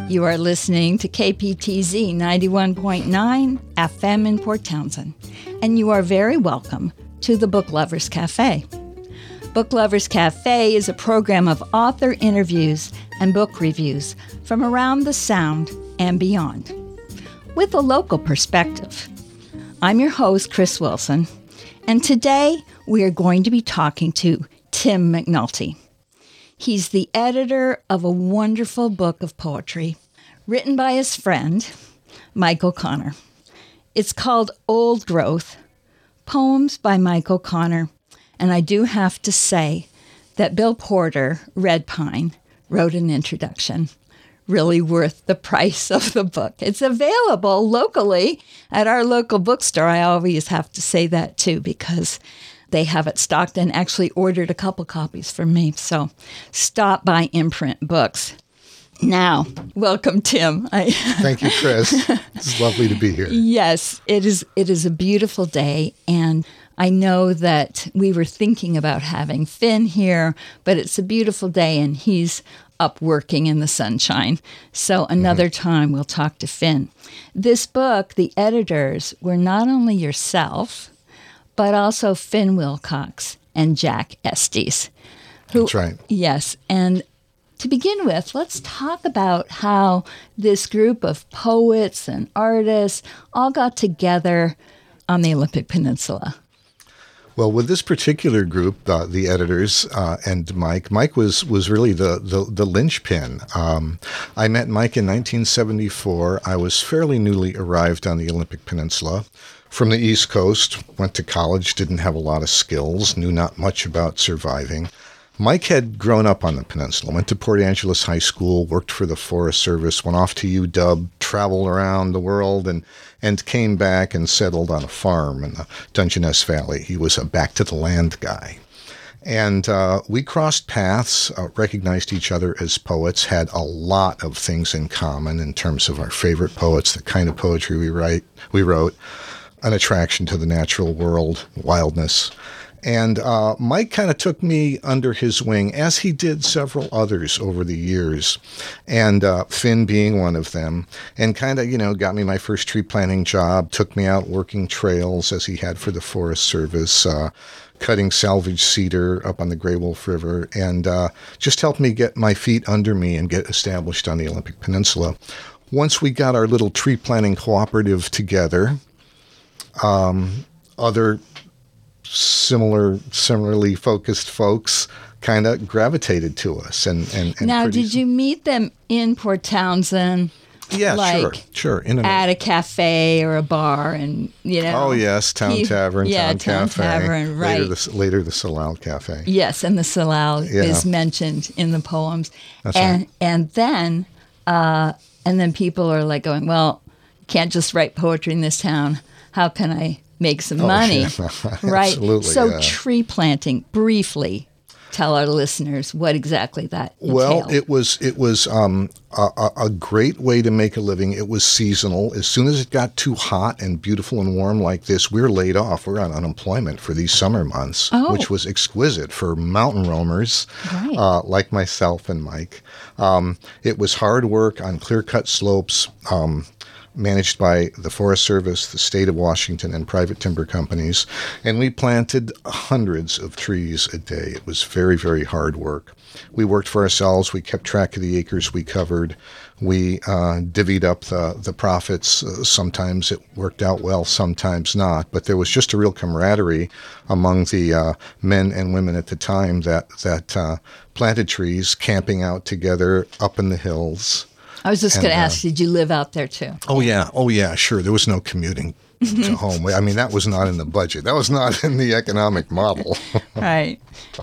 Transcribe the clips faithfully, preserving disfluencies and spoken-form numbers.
You are listening to K P T Z ninety-one point nine F M in Port Townsend, and you are very welcome to the Book Lovers Cafe. Book Lovers Cafe is a program of author interviews and book reviews from around the Sound and beyond, with a local perspective. I'm your host, Chris Wilson, and today we are going to be talking to Tim McNulty. He's the editor of a wonderful book of poetry written by his friend, Mike O'Connor. It's called Old Growth, Poems by Mike O'Connor. And I do have to say that Bill Porter, Red Pine, wrote an introduction. Really worth the price of the book. It's available locally at our local bookstore. I always have to say that too, because they have it stocked and actually ordered a couple copies for me. So stop by Imprint Books. Now, welcome, Tim. I Thank you, Chris. It's lovely to be here. Yes, it is. It is a beautiful day, and I know that we were thinking about having Finn here, but it's a beautiful day, and he's up working in the sunshine. So another mm-hmm. time we'll talk to Finn. This book, the editors were not only yourself, but also Finn Wilcox and Jack Estes. Who, That's right. Yes. And to begin with, let's talk about how this group of poets and artists all got together on the Olympic Peninsula. Well, with this particular group, uh, the editors uh, and Mike, Mike was was really the the, the linchpin. Um, I met Mike in nineteen seventy-four. I was fairly newly arrived on the Olympic Peninsula from the East Coast, went to college, didn't have a lot of skills, knew not much about surviving. Mike had grown up on the peninsula, went to Port Angeles High School, worked for the Forest Service, went off to U W, traveled around the world, and and came back and settled on a farm in the Dungeness Valley. He was a back-to-the-land guy. And uh, we crossed paths, uh, recognized each other as poets, had a lot of things in common in terms of our favorite poets, the kind of poetry we write, we wrote, an attraction to the natural world, wildness. And uh, Mike kind of took me under his wing, as he did several others over the years, and uh, Finn being one of them, and kind of, you know, got me my first tree planting job, took me out working trails as he had for the Forest Service, uh, cutting salvage cedar up on the Gray Wolf River, and uh, just helped me get my feet under me and get established on the Olympic Peninsula. Once we got our little tree planting cooperative together, um, other similar, similarly focused folks kind of gravitated to us. And, and, and now, did you meet them in Port Townsend? Yeah, like sure, sure. In at a cafe or a bar, and you know. Oh yes, Town he, Tavern, yeah, Town, Town Cafe. Tavern, right? Later the, later the Salal Cafe. Yes, and the Salal yeah. is mentioned in the poems. That's and right. and then uh, and then people are like going, well, you can't just write poetry in this town. How can I make some oh, money? Yeah. Right. Absolutely. So yeah. tree planting, briefly. Tell our listeners what exactly that entailed. Well, it was it was um, a, a great way to make a living. It was seasonal. As soon as it got too hot and beautiful and warm like this, we were laid off. We were on unemployment for these summer months, oh. which was exquisite for mountain roamers right. uh, like myself and Mike. Um, it was hard work on clear-cut slopes, um, managed by the Forest Service, the state of Washington, and private timber companies. And we planted hundreds of trees a day. It was very, very hard work. We worked for ourselves. We kept track of the acres we covered. We uh, divvied up the, the profits. Uh, sometimes it worked out well, sometimes not. But there was just a real camaraderie among the uh, men and women at the time that, that uh, planted trees, camping out together up in the hills. I was just going to uh, ask, did you live out there too? Oh, yeah. Oh, yeah, sure. There was no commuting to home. I mean, that was not in the budget. That was not in the economic model. Right.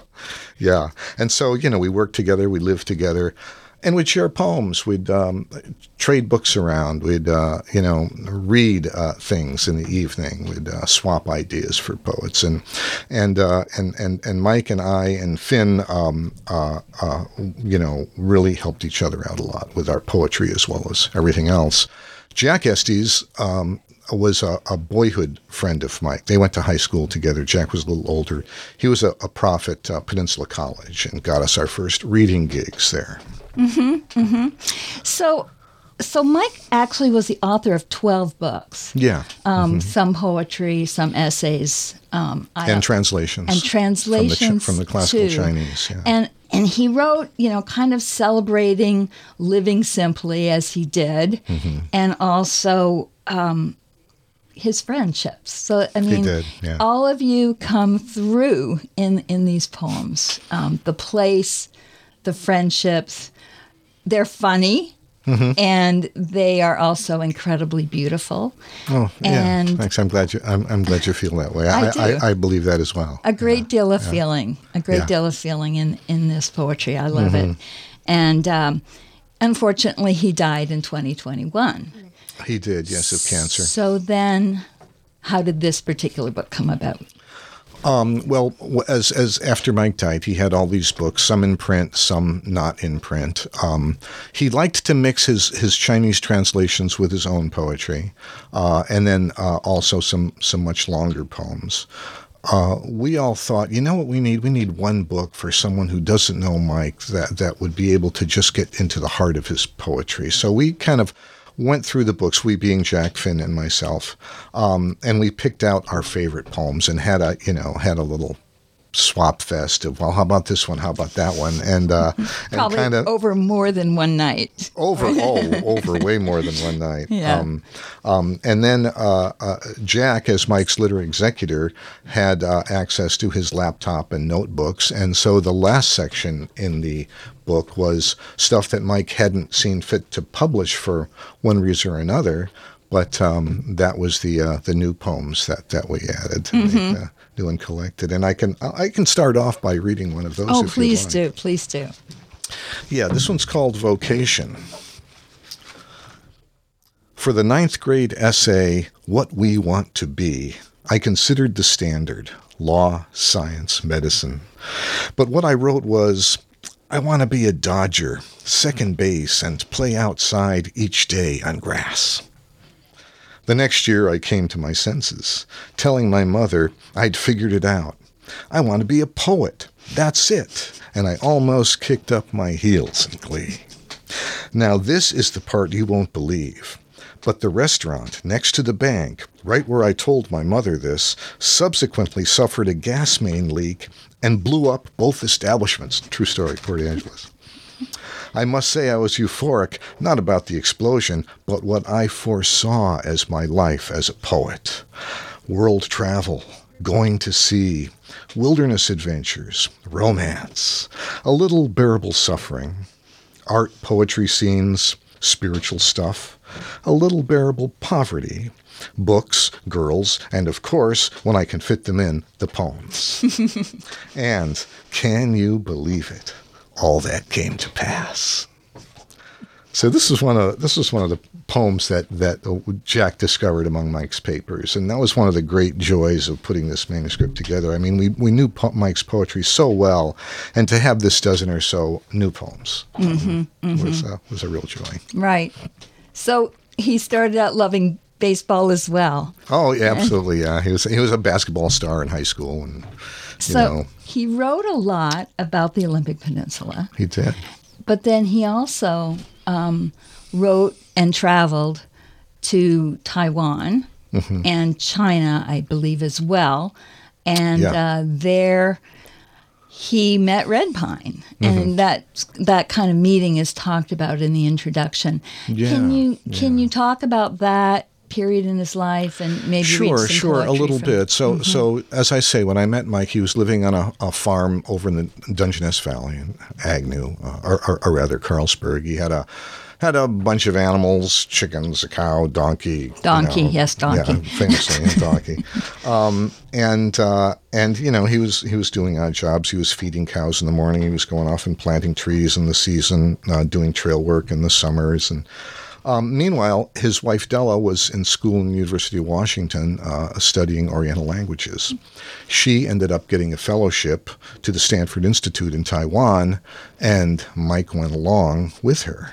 Yeah. And so, you know, we worked together, we lived together, and we'd share poems. We'd um, trade books around. We'd, uh, you know, read uh, things in the evening. We'd uh, swap ideas for poets. And and uh, and, and and Mike and I and Finn, um, uh, uh, you know, really helped each other out a lot with our poetry as well as everything else. Jack Estes um, was a, a boyhood friend of Mike. They went to high school together. Jack was a little older. He was a, a prof at uh, Peninsula College and got us our first reading gigs there. Mm-hmm, mm-hmm. So so Mike actually was the author of twelve books. Yeah. Um, mm-hmm. Some poetry, some essays. Um, I and translations. And translations From the, from the classical too. Chinese. Yeah. And, and he wrote, you know, kind of celebrating living simply as he did, mm-hmm. and also um, his friendships. So, I mean, he did, yeah. all of you come through in, in these poems. Um, the place, the friendships, they're funny. Mm-hmm. And they are also incredibly beautiful. Oh, and yeah. Thanks. I'm glad you. I'm, I'm glad you feel that way. I, I, do. I, I believe that as well. A great yeah. deal of yeah. feeling. A great yeah. deal of feeling in, in this poetry. I love mm-hmm. it. And um, unfortunately, he died in twenty twenty-one. He did. Yes, of cancer. So then, how did this particular book come about? Um, well, as as after Mike died, he had all these books, some in print, some not in print. Um, he liked to mix his, his Chinese translations with his own poetry, uh, and then uh, also some some much longer poems. Uh, we all thought, you know what we need? We need one book for someone who doesn't know Mike that that would be able to just get into the heart of his poetry. So we kind of went through the books, we being Jack Finn and myself, um, and we picked out our favorite poems and had a, you know, had a little swap fest of, well, how about this one? How about that one? And, uh, Probably and kind of over more than one night. Over, oh, over way more than one night. Yeah. Um, um, and then uh, uh, Jack, as Mike's literary executor, had uh, access to his laptop and notebooks. And so the last section in the book was stuff that Mike hadn't seen fit to publish for one reason or another. But um, that was the uh, the new poems that, that we added, Mm-hmm. the, uh, new and collected. And I can I can start off by reading one of those. Oh, if please you do, like. please do. Yeah, this one's called Vocation. For the ninth grade essay, What We Want to Be, I considered the standard, law, science, medicine. But what I wrote was, I want to be a Dodger, second base, and play outside each day on grass. The next year I came to my senses, telling my mother I'd figured it out. I want to be a poet. That's it. And I almost kicked up my heels in glee. Now this is the part you won't believe. But the restaurant next to the bank, right where I told my mother this, subsequently suffered a gas main leak and blew up both establishments. True story, Port Angeles. I must say I was euphoric, not about the explosion, but what I foresaw as my life as a poet. World travel, going to sea, wilderness adventures, romance, a little bearable suffering, art, poetry scenes, spiritual stuff, a little bearable poverty, books, girls, and of course, when I can fit them in, the poems. And can you believe it? All that came to pass. So this is one of this is one of the poems that that Jack discovered among Mike's papers, and that was one of the great joys of putting this manuscript together. I mean, we we knew po- Mike's poetry so well, and to have this dozen or so new poems mm-hmm, mm-hmm. was uh, was a real joy. Right. So he started out loving baseball as well. Oh, yeah, absolutely. Yeah, he was he was a basketball star in high school, and you so know, he wrote a lot about the Olympic Peninsula. he did. But then he also um, wrote and traveled to Taiwan mm-hmm. and China, I believe, as well. And yeah. uh, there he met Red Pine. Mm-hmm. And that that kind of meeting is talked about in the introduction. Yeah, can you can yeah. you talk about that period in his life and maybe sure, read some sure, a little from, bit. So, mm-hmm. so as I say, when I met Mike, he was living on a, a farm over in the Dungeness Valley in Agnew, uh, or, or, or rather Carlsberg. He had a had a bunch of animals: chickens, a cow, donkey. Donkey, you know, yes, donkey. Yeah, famously a donkey. Um, and uh, and you know, he was he was doing odd jobs. He was feeding cows in the morning. He was going off and planting trees in the season, uh, doing trail work in the summers, and. Um, meanwhile, his wife Della was in school in the University of Washington uh, studying Oriental languages. She ended up getting a fellowship to the Stanford Institute in Taiwan, and Mike went along with her.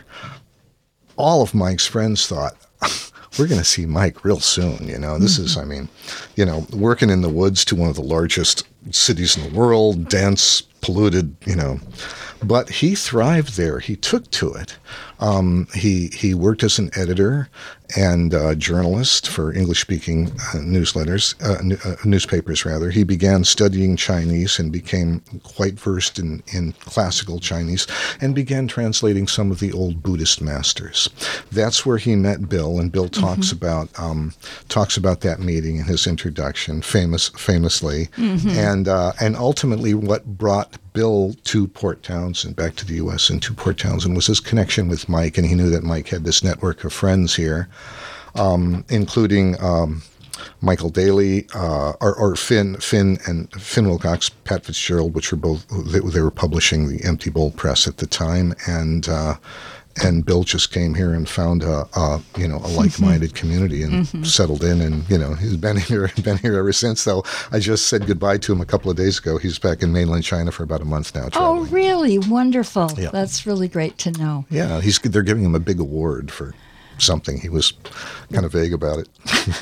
All of Mike's friends thought, we're going to see Mike real soon. You know, this mm-hmm. is, I mean, you know, working in the woods to one of the largest cities in the world, dense, polluted, you know. But he thrived there. He took to it. Um, he he worked as an editor and uh, journalist for English-speaking uh, newsletters, uh, n- uh, newspapers rather. He began studying Chinese and became quite versed in, in classical Chinese and began translating some of the old Buddhist masters. That's where he met Bill, and Bill talks mm-hmm. about um, talks about that meeting in his introduction, famous famously, mm-hmm. and uh, and ultimately what brought Bill to Port Townsend, back to the U S and to Port Townsend, was his connection with Mike, and he knew that Mike had this network of friends here, um, including um, Michael Daly, uh, or, or Finn, Finn and Finn Wilcox, Pat Fitzgerald, which were both they, they were publishing the Empty Bowl Press at the time, and uh, and Bill just came here and found a, a you know a like-minded community and mm-hmm. settled in, and you know he's been here been here ever since. Though I just said goodbye to him a couple of days ago. He's back in mainland China for about a month now. Traveling. Oh, really? Wonderful. Yeah. That's really great to know. Yeah, he's they're giving him a big award for something. He was kind of vague about it.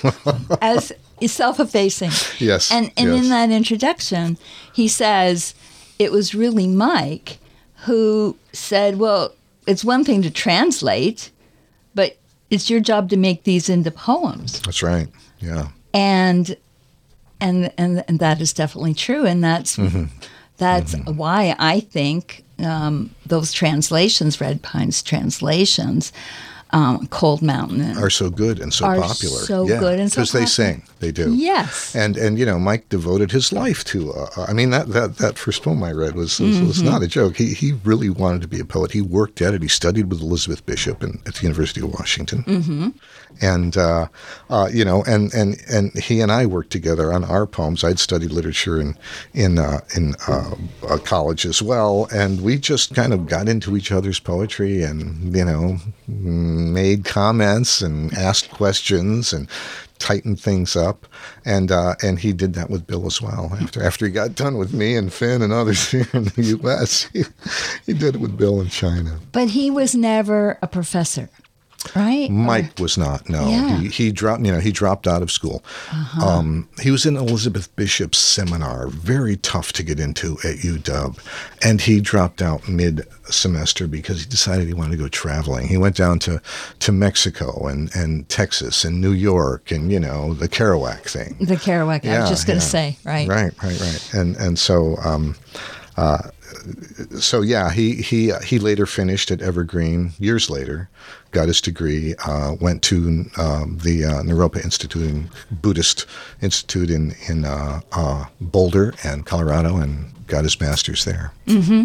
As self-effacing. Yes. And and yes. in that introduction, he says it was really Mike who said, well, it's one thing to translate, but it's your job to make these into poems. That's right. Yeah. And and and, and that is definitely true. And that's mm-hmm. that's mm-hmm. why I think um, those translations, Red Pine's translations, um, Cold Mountain, and are so good and so are popular. So yeah, good and so because they sing, they do. Yes, and and you know, Mike devoted his life to. Uh, I mean, that, that that first poem I read was was, mm-hmm. was not a joke. He he really wanted to be a poet. He worked at it. He studied with Elizabeth Bishop in, at the University of Washington, mm-hmm. and uh, uh, you know, and and and he and I worked together on our poems. I'd studied literature in in uh, in uh, uh, college as well, and we just kind of got into each other's poetry, and you know. made comments and asked questions and tightened things up, and uh, and he did that with Bill as well. After after he got done with me and Finn and others here in the U S, he, he did it with Bill in China. But he was never a professor, right? Mike or, was not. No, yeah. he he dropped. You know, he dropped out of school. Uh-huh. Um, he was in Elizabeth Bishop's seminar, very tough to get into at U W, and he dropped out mid semester because he decided he wanted to go traveling. He went down to, to Mexico and, and Texas and New York and, you know, the Kerouac thing. The Kerouac, yeah, I was just going to yeah. say, right. Right, right, right. And and so, um, uh, so yeah, he, he, he later finished at Evergreen, years later, got his degree, uh, went to um, the uh, Naropa Institute, in, Buddhist Institute in, in uh, uh, Boulder and Colorado, and got his master's there. Mm-hmm.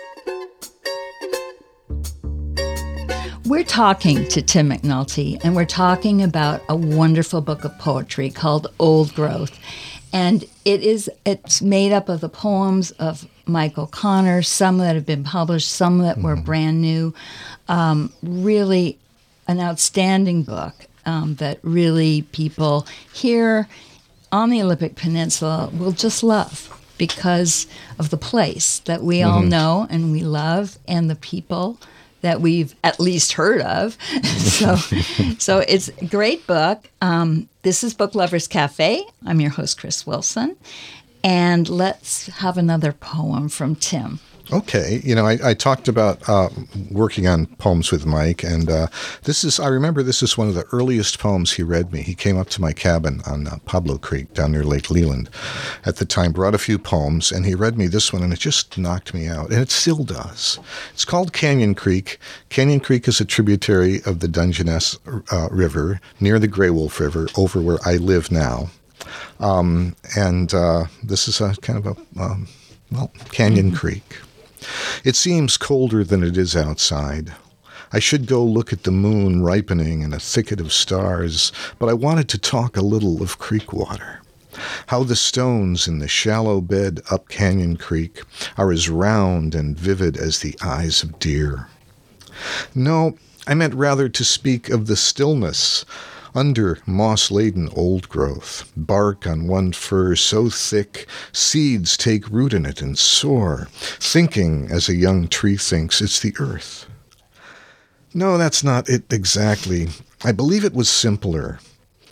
We're talking to Tim McNulty, and we're talking about a wonderful book of poetry called Old Growth. And it is it's made up of the poems of Mike O'Connor, some that have been published, some that were mm-hmm. brand new. Um, really an outstanding book um, that really people here on the Olympic Peninsula will just love because of the place that we mm-hmm. all know and we love, and the people that we've at least heard of. so so it's a great book. Um, this is Book Lovers Cafe. I'm your host, Chris Wilson. And let's have another poem from Tim. Okay. You know, I, I talked about uh, working on poems with Mike, and uh, this is, I remember this is one of the earliest poems he read me. He came up to my cabin on uh, Pablo Creek down near Lake Leland at the time, brought a few poems, and he read me this one, and it just knocked me out, and it still does. It's called Canyon Creek. Canyon Creek is a tributary of the Dungeness uh, River near the Grey Wolf River over where I live now. Um, and uh, this is a kind of a, um, well, Canyon mm-hmm. Creek. It seems colder than it is outside. I should go look at the moon ripening in a thicket of stars, but I wanted to talk a little of creek water. How the stones in the shallow bed up Canyon Creek are as round and vivid as the eyes of deer. No, I meant rather to speak of the stillness under moss-laden old growth, bark on one fir so thick, seeds take root in it and soar, thinking, as a young tree thinks, it's the earth. No, that's not it exactly. I believe it was simpler.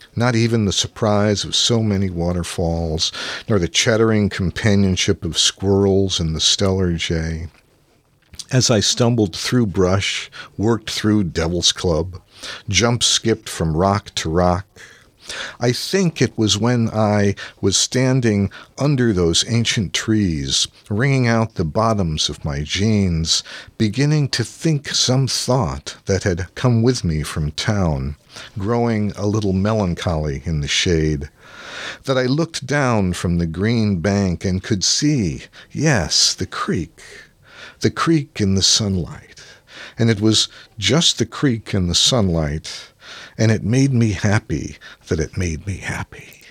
not even the surprise of so many waterfalls, nor the chattering companionship of squirrels and the stellar jay. As I stumbled through brush, worked through Devil's Club, jump-skipped from rock to rock, I think it was when I was standing under those ancient trees, wringing out the bottoms of my jeans, beginning to think some thought that had come with me from town, growing a little melancholy in the shade, that I looked down from the green bank and could see, yes, the creek, the creek in the sunlight. And it was just the creek in the sunlight, and it made me happy that it made me happy.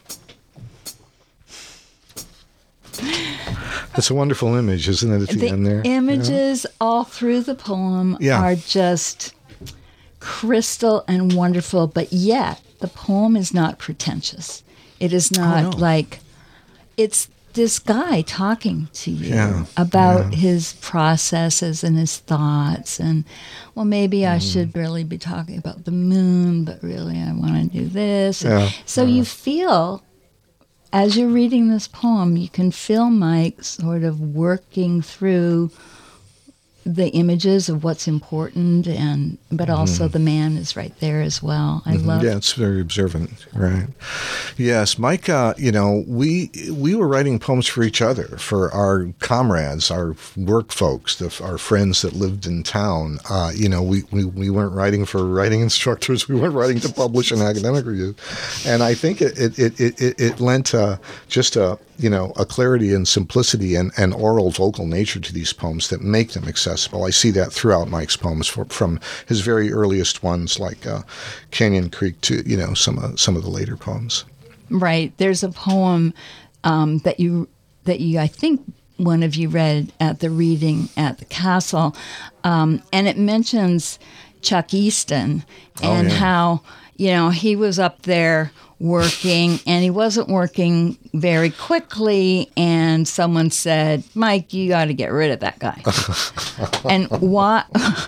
It's a wonderful image, isn't it, at the, the end there? The images yeah. all through the poem yeah. are just crystal and wonderful, but yet the poem is not pretentious. It is not oh, no. like, it's this guy talking to you yeah, about yeah. his processes and his thoughts, and well, maybe mm. I should really be talking about the moon, but really I want to do this. Yeah, so yeah. you feel, as you're reading this poem, you can feel Mike sort of working through the images of what's important, and but mm-hmm. also the man is right there as well. I mm-hmm. love. Yeah, it's very observant, right? Yes, Mike. Uh, you know, we we were writing poems for each other, for our comrades, our work folks, the, our friends that lived in town. Uh, you know, we, we we weren't writing for writing instructors. We weren't writing to publish in academic reviews, and I think it it it it, it lent uh, just a. you know, a clarity and simplicity and, and oral vocal nature to these poems that make them accessible. I see that throughout Mike's poems, for, from his very earliest ones like uh, Canyon Creek to, you know, some of, some of the later poems. Right. There's a poem um, that you, that you, I think one of you read at the reading at the castle, um, and it mentions Chuck Easton and oh, yeah. how, you know, he was up there working, and he wasn't working very quickly, and someone said, Mike, you got to get rid of that guy. And why?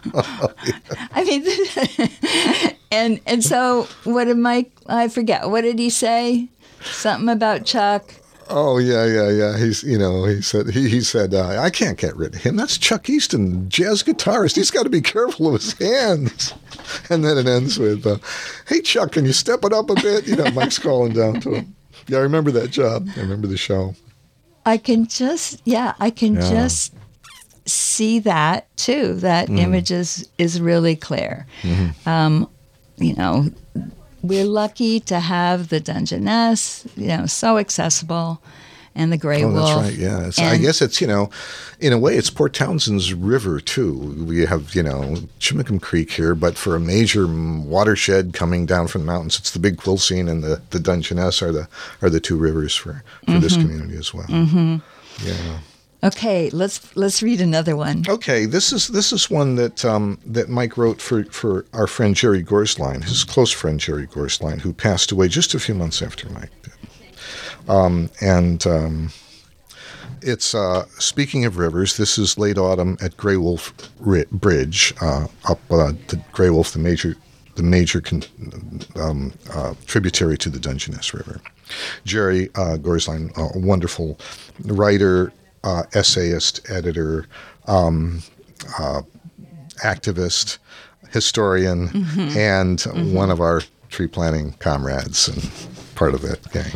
I mean, and and so what did Mike, I forget, what did he say? Something about Chuck. Oh, yeah, yeah, yeah. He's, you know, he said, he, he said, uh, I can't get rid of him. That's Chuck Easton, jazz guitarist. He's got to be careful of his hands. And then it ends with, uh, hey, Chuck, can you step it up a bit? You know, Mike's calling down to him. Yeah, I remember that job. I remember the show. I can just, yeah, I can yeah. just see that, too. That mm. image is, is really clear. Mm-hmm. Um, you know, we're lucky to have the Dungeness, you know, so accessible, and the Grey oh, Wolf. Oh, that's right, yeah. It's, I guess it's, you know, in a way, it's Port Townsend's river, too. We have, you know, Chimacum Creek here, but for a major watershed coming down from the mountains, it's the Big Quilcene and the, the Dungeness are the are the two rivers for, for mm-hmm. this community as well. Mm-hmm. Yeah. Okay, let's let's read another one. Okay, this is this is one that um, that Mike wrote for, for our friend Jerry Gorsline, his close friend Jerry Gorsline, who passed away just a few months after Mike did. Um, and um, it's uh, speaking of rivers. This is late autumn at Grey Wolf Ri- Bridge, uh, up uh, the Grey Wolf, the major the major con- um, uh, tributary to the Dungeness River. Jerry uh, Gorsline, a wonderful writer. Uh, essayist, editor, um, uh, activist, historian, mm-hmm. and mm-hmm. one of our tree planting comrades and part of that gang.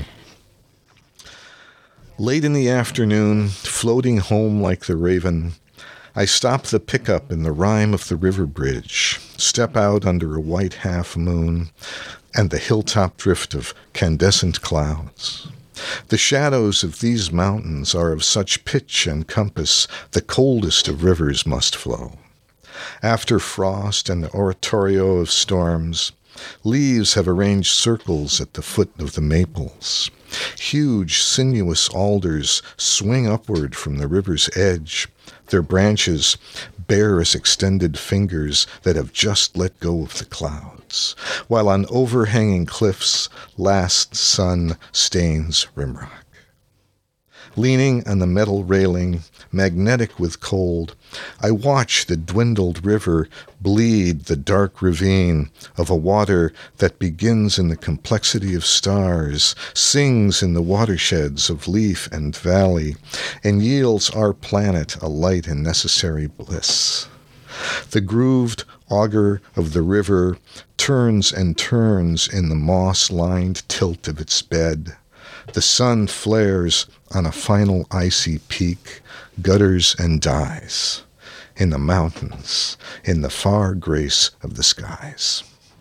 Late in the afternoon, floating home like the raven, I stop the pickup in the rime of the river bridge, step out under a white half moon and the hilltop drift of candescent clouds. The shadows of these mountains are of such pitch and compass, the coldest of rivers must flow. After frost and the oratorio of storms, leaves have arranged circles at the foot of the maples. Huge, sinuous alders swing upward from the river's edge, their branches bare as extended fingers that have just let go of the clouds, while on overhanging cliffs last sun stains rimrock. Leaning on the metal railing, magnetic with cold, I watch the dwindled river bleed the dark ravine of a water that begins in the complexity of stars, sings in the watersheds of leaf and valley, and yields our planet a light and necessary bliss. The grooved auger of the river turns and turns in the moss-lined tilt of its bed. The sun flares on a final icy peak, gutters and dies in the mountains, in the far grace of the skies.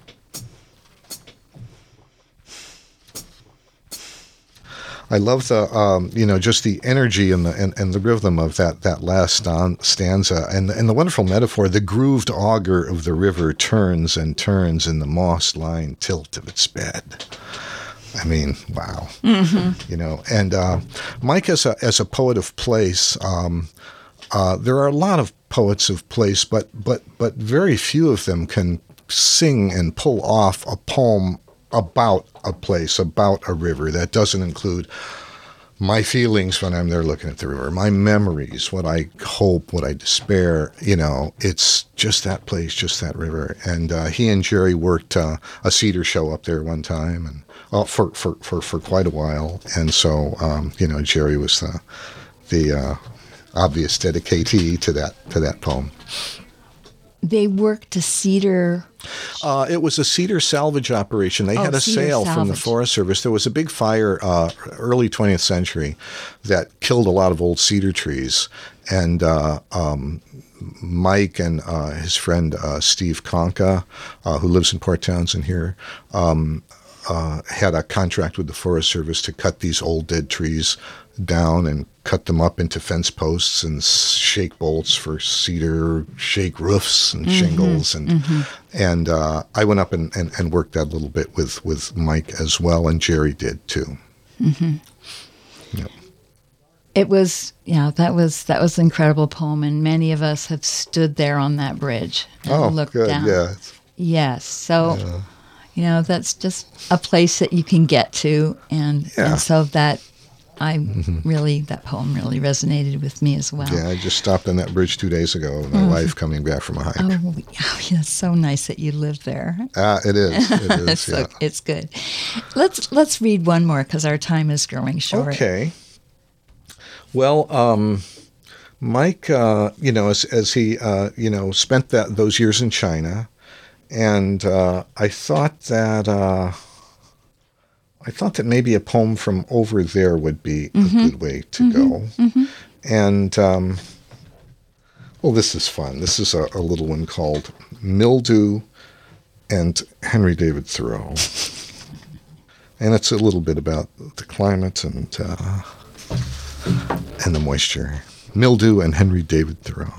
I love the, um, you know, just the energy and the and, and the rhythm of that that last stan- stanza, and and the wonderful metaphor. The grooved auger of the river turns and turns in the moss-lined tilt of its bed. I mean, wow. Mm-hmm. You know, and uh, Mike, as a as a poet of place, um, uh, there are a lot of poets of place, but but but very few of them can sing and pull off a poem about a place, about a river that doesn't include my feelings when I'm there looking at the river, my memories, what I hope, what I despair. You know, it's just that place, just that river. And uh, he and Jerry worked uh, a Cedar show up there one time, and uh, for, for, for, for quite a while. And so, um, you know, Jerry was the the uh, obvious dedicatee to that to that poem. They worked a cedar. Uh, it was a cedar salvage operation. They oh, had a sale salvage. from the Forest Service. There was a big fire uh, early twentieth century that killed a lot of old cedar trees. And uh, um, Mike and uh, his friend uh, Steve Conca, uh, who lives in Port Townsend here, um, uh, had a contract with the Forest Service to cut these old dead trees down and cut them up into fence posts and shake bolts for cedar, shake roofs and mm-hmm, shingles. And mm-hmm. and uh, I went up and, and, and worked that a little bit with, with Mike as well, and Jerry did too. Mm-hmm. Yep. It was, yeah, that was that was an incredible poem, and many of us have stood there on that bridge and oh, looked good, down. Yeah. Yes, so, yeah. you know, that's just a place that you can get to, and, yeah. and so that I mm-hmm. really, that poem really resonated with me as well. Yeah, I just stopped on that bridge two days ago with my mm. wife coming back from a hike. Oh, oh yeah, it's so nice that you live there. Ah, it is. It is, it's, yeah. so, it's good. Let's let's read one more because our time is growing short. Okay. Well, um, Mike, uh, you know, as, as he, uh, you know, spent that those years in China, and uh, I thought that... Uh, I thought that maybe a poem from over there would be mm-hmm. a good way to mm-hmm. go. Mm-hmm. And, um, well, this is fun. This is a, a little one called Mildew and Henry David Thoreau. And it's a little bit about the climate and uh, and the moisture. Mildew and Henry David Thoreau.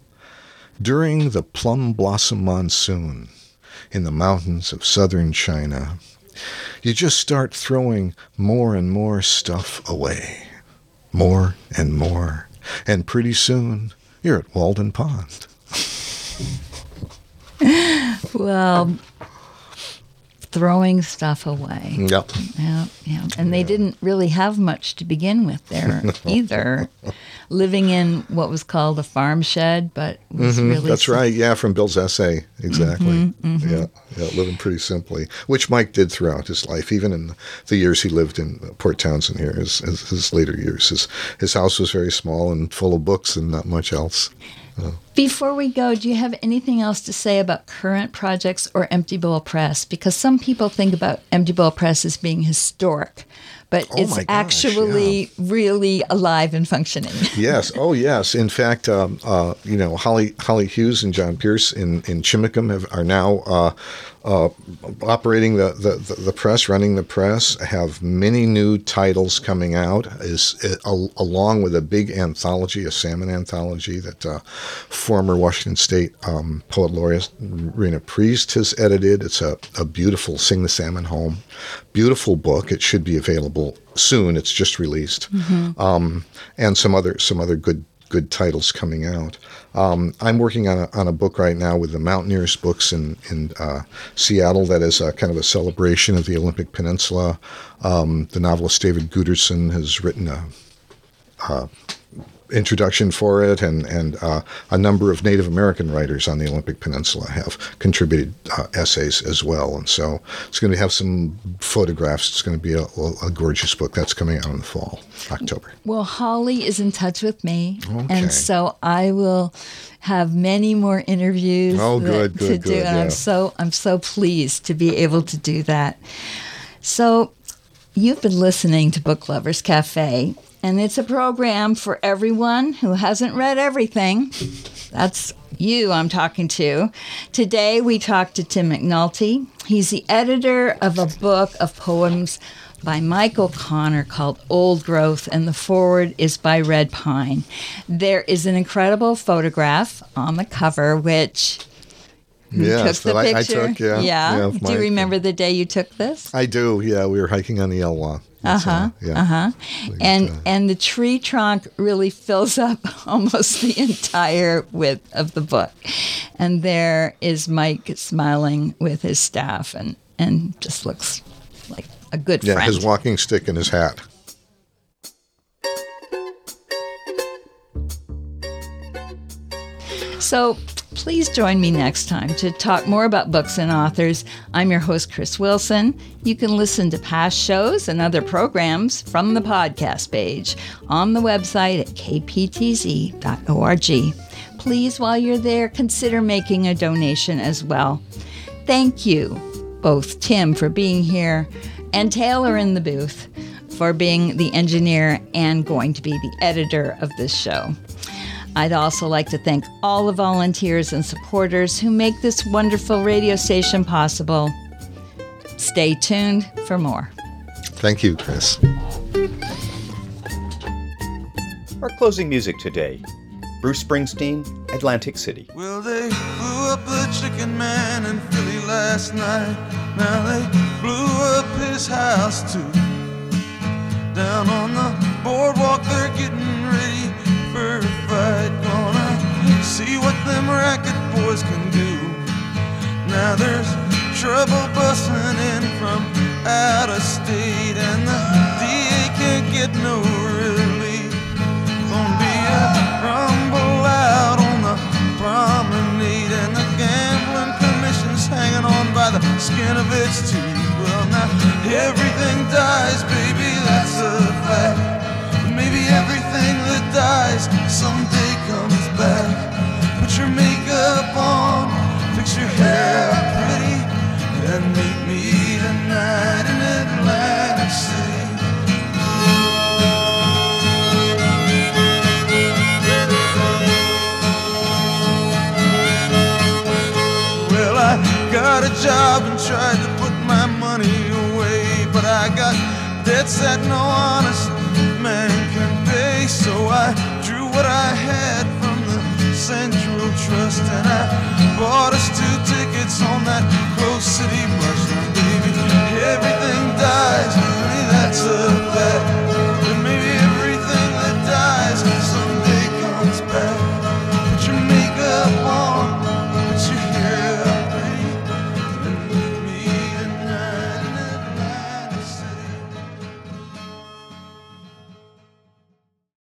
During the plum blossom monsoon in the mountains of southern China, you just start throwing more and more stuff away. More and more. And pretty soon, you're at Walden Pond. Well, throwing stuff away. Yep. Yeah, yeah. And they didn't really have much to begin with there no. either. Living in what was called a farm shed, but was mm-hmm, really... That's sim- right, yeah, from Bill's essay, exactly. Mm-hmm, mm-hmm. Yeah, yeah, living pretty simply, which Mike did throughout his life, even in the years he lived in Port Townsend here, his, his, his later years. His, his house was very small and full of books and not much else. Uh, Before we go, do you have anything else to say about current projects or Empty Bowl Press? Because some people think about Empty Bowl Press as being historic, but oh it's gosh, actually yeah. really alive and functioning. Yes. Oh, yes. In fact, um, uh, you know, Holly Holly Hughes and John Pierce in, in Chimicum have, are now uh, uh, operating the, the, the press, running the press, have many new titles coming out, is uh, along with a big anthology, a salmon anthology that uh, former Washington State um, poet laureate Rena Priest has edited. It's a, a beautiful Sing the Salmon Home, beautiful book. It should be available soon. It's just released, mm-hmm. um, and some other some other good good titles coming out. Um, I'm working on a, on a book right now with the Mountaineers Books in in uh, Seattle. That is a, kind of a celebration of the Olympic Peninsula. Um, the novelist David Guterson has written a uh, introduction for it, and and uh, a number of Native American writers on the Olympic Peninsula have contributed uh, essays as well. And so it's going to have some photographs. It's going to be a, a gorgeous book that's coming out in the fall, October. Well, Holly is in touch with me, okay. and so I will have many more interviews oh, good, that, good, to good, do. And yeah. I'm so I'm so pleased to be able to do that. So you've been listening to Book Lovers Cafe. And it's a program for everyone who hasn't read everything. That's you I'm talking to. Today we talked to Tim McNulty. He's the editor of a book of poems by Mike O'Connor called Old Growth, and the foreword is by Red Pine. There is an incredible photograph on the cover, which... You yes, took the that I, I picture? took, yeah. Yeah. yeah do my, you remember the day you took this? I do, yeah. We were hiking on the Elwha. Uh-huh, uh, yeah. uh-huh. And, uh, and the tree trunk really fills up almost the entire width of the book. And there is Mike smiling with his staff and, and just looks like a good yeah, friend. his walking stick and his hat. So please join me next time to talk more about books and authors. I'm your host, Chris Wilson. You can listen to past shows and other programs from the podcast page on the website at k p t z dot org. Please, while you're there, consider making a donation as well. Thank you, both Tim for being here and Taylor in the booth for being the engineer and going to be the editor of this show. I'd also like to thank all the volunteers and supporters who make this wonderful radio station possible. Stay tuned for more. Thank you, Chris. Our closing music today, Bruce Springsteen, Atlantic City. Well, they blew up the chicken man in Philly last night. Now they blew up his house too. Down on the boardwalk, they're getting ready for a fight. Gonna see what them racket boys can do. Now there's trouble busting in from out of state, and the D A can't get no relief. Gonna be a rumble out on the promenade, and the gambling commission's hanging on by the skin of its teeth. Well, now everything dies, baby, that's a fact. Maybe everything that dies someday comes back. Put your makeup on, fix your hair pretty, and meet me tonight in Atlantic City. Well, I got a job and tried to put my money away, but I got debts that no honest man can pay. So I drew what I had from the Central Trust, and I bought us two tickets on that Close City bus. Now, baby, everything dies, honey, that's a